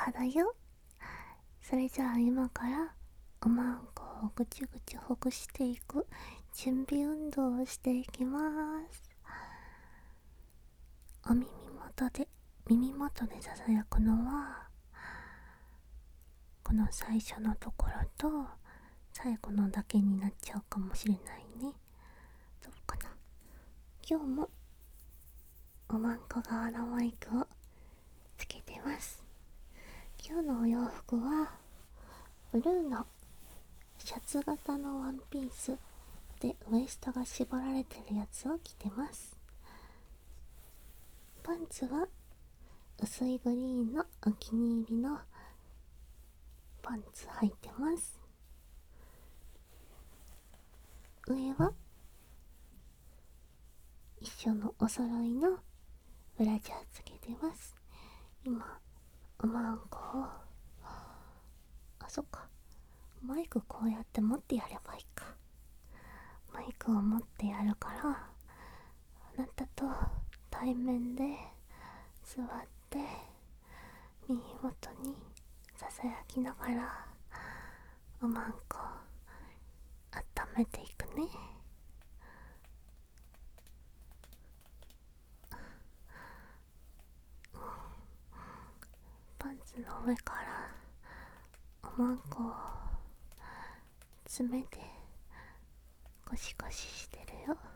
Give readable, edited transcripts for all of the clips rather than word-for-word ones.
はだよ。それじゃあ今からおまんこをぐちゅぐちゅほぐしていく準備運動をしていきます。お耳元でささやくのはこの最初のところと最後のだけになっちゃうかもしれないね。どうかな。今日もおまんこ側のマイクをつけてます。今日のお洋服はブルーのシャツ型のワンピースでウエストが絞られてるやつを着てます。パンツは薄いグリーンのお気に入りのパンツ履いてます。上は一緒のお揃いのブラジャーつけてます。今おまんこをそっか、マイクこうやって持ってやればいいか。マイクを持ってやるからあなたと対面で座って耳元にささやきながらおまんこ温めていくね。パンツの上からおまんこを爪でゴシゴシしてるよ。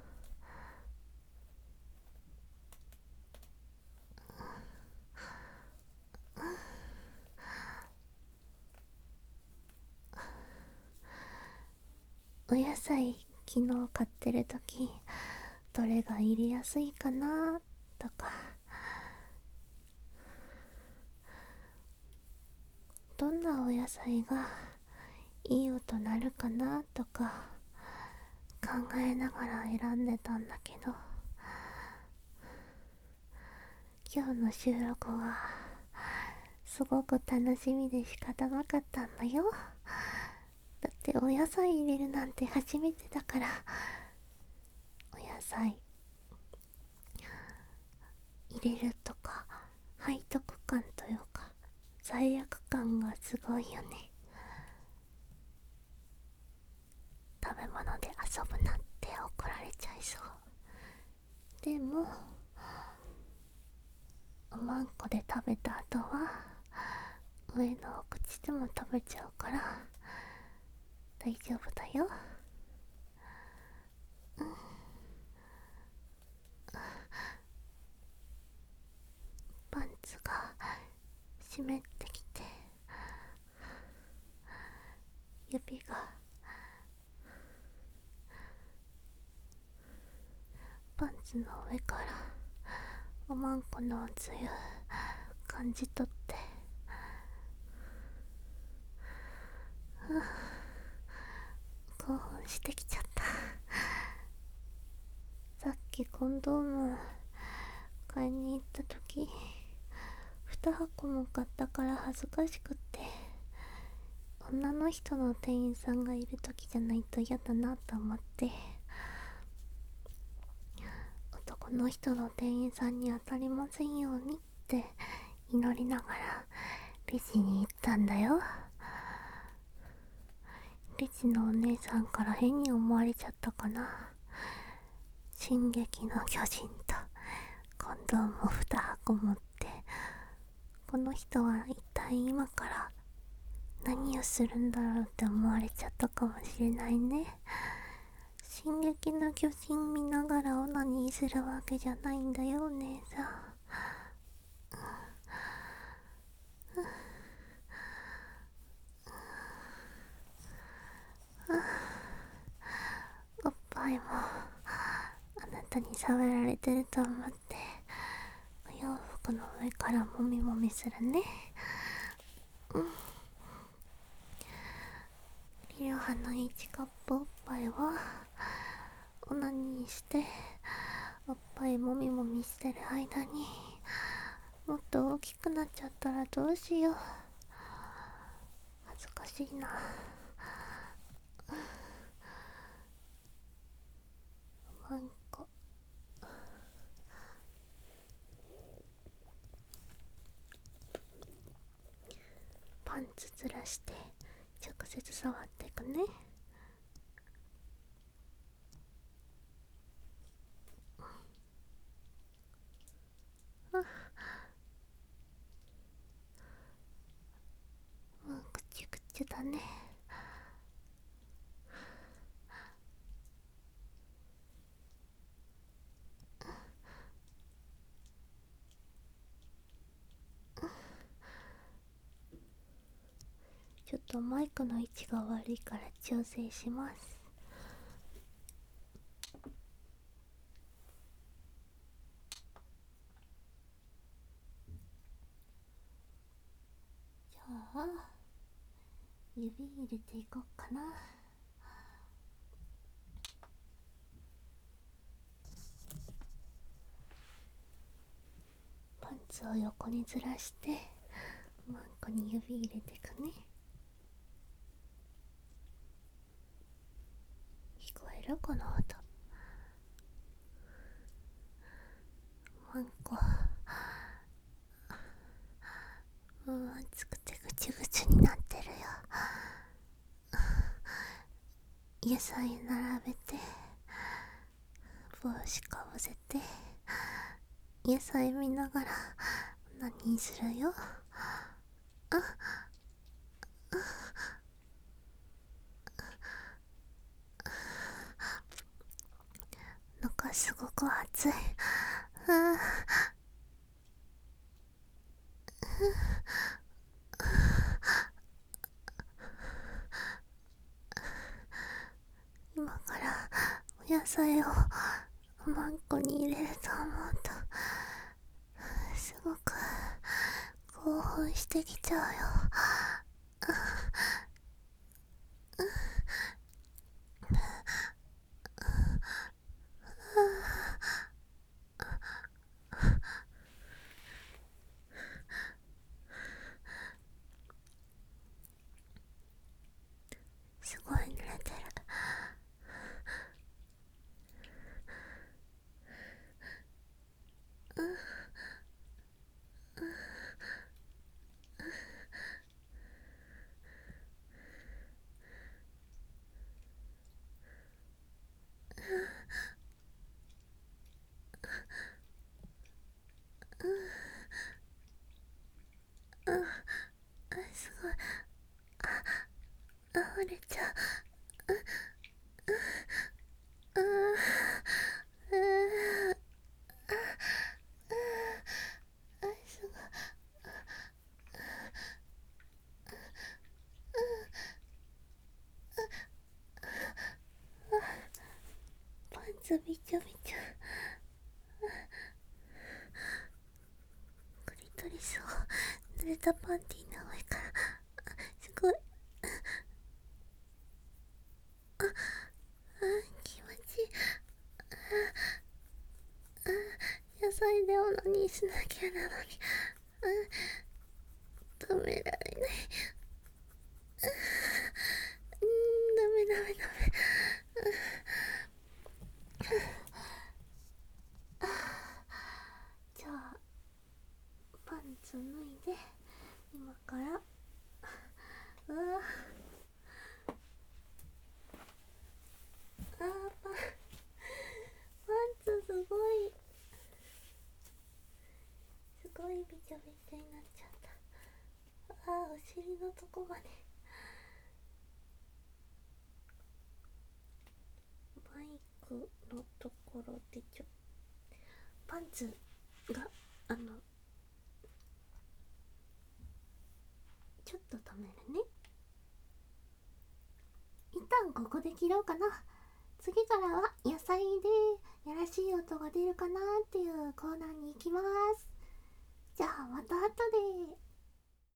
お野菜昨日買ってる時どれが入れやすいかなとか、どんなお野菜がいい音なるかなとか考えながら選んでたんだけど、今日の収録はすごく楽しみで仕方なかったんだよ。だってお野菜入れるなんて初めてだから、お野菜入れるとか背徳感というか罪悪感がすごいよね。食べ物で遊ぶなって怒られちゃいそう。でもおまんこで食べた後は上のお口でも食べちゃうから大丈夫だよ。パンツが湿ってきて指がパンツの上からおまんこのおつゆ感じ取って興奮してきちゃった。さっきコンドーム買いに行った時2箱も買ったから恥ずかしくって女の人の店員さんがいる時じゃないと嫌だなと思って男の人の店員さんに当たりませんようにって祈りながらレジに行ったんだよ。レジのお姉さんから変に思われちゃったかな。進撃の巨人とコンドームを2箱持ってこの人は一体今から何をするんだろうって思われちゃったかもしれないね。進撃の巨人見ながらオナニーするわけじゃないんだよお姉さん。おっぱいもあなたに触られてると思ってお洋服の上からもみもみするね。リロハの1カップおっぱいはオナニーしておっぱいもみもみしてる間にもっと大きくなっちゃったらどうしよう。恥ずかしいな。なんかパンツずらして直接触っていくね。ぐちゅぐちゅだね。ちょっとマイクの位置が悪いから調整します。じゃあ指入れていこうかな。パンツを横にずらしてマンコに指入れていくね。聞こえるこの音。マンコ暑くてぐちゅぐちゅになってるよ。野菜並べて帽子かぶせて野菜見ながら何するよ。なんかすごく暑い。今からお野菜をマンコに入れると思うとすごく興奮してきちゃうよ。すごい濡れてる。すごい溢れちゃう。すごい。パンツびちょびちょ。クリトリスを濡れたパンティーの上からすごい気持ちいい。野菜でオナニーしなきゃなのに止められない。ダメダメダメ。じゃあパンツ脱いで今からパンツすごいびちょびちょになっちゃった。お尻のとこまで。マイクのところでパンツがちょっと止めるね。一旦ここで切ろうかな。次からは野菜でやらしい音が出るかなっていうコーナーに行きます。じゃあまた後で。